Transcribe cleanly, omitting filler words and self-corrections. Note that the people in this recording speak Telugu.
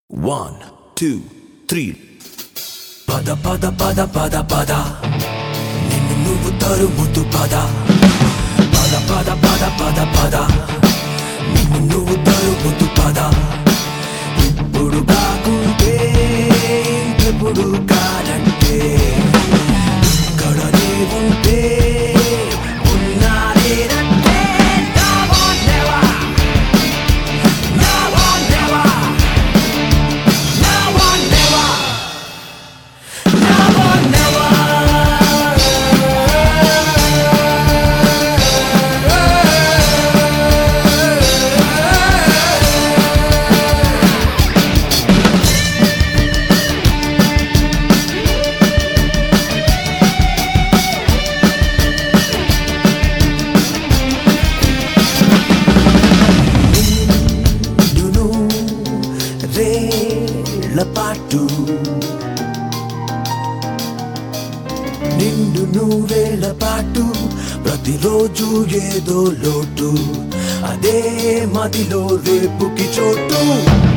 One, two, three. Pada pada pada pada pada. Ninnu nuvu tarumutu pada. Pada pada pada pada pada. Ninnu nuvu tarumutu pada. Ippudu baagunte inkepudu kaadante. Ikkada nee unte unnarente. Now or never. Now or never. Now or never. Now or never. పాటు నిండు నూరేళ్ల పాటు ప్రతిరోజు ఏదో లోటు అదే మదిలో రేపుకి చోటు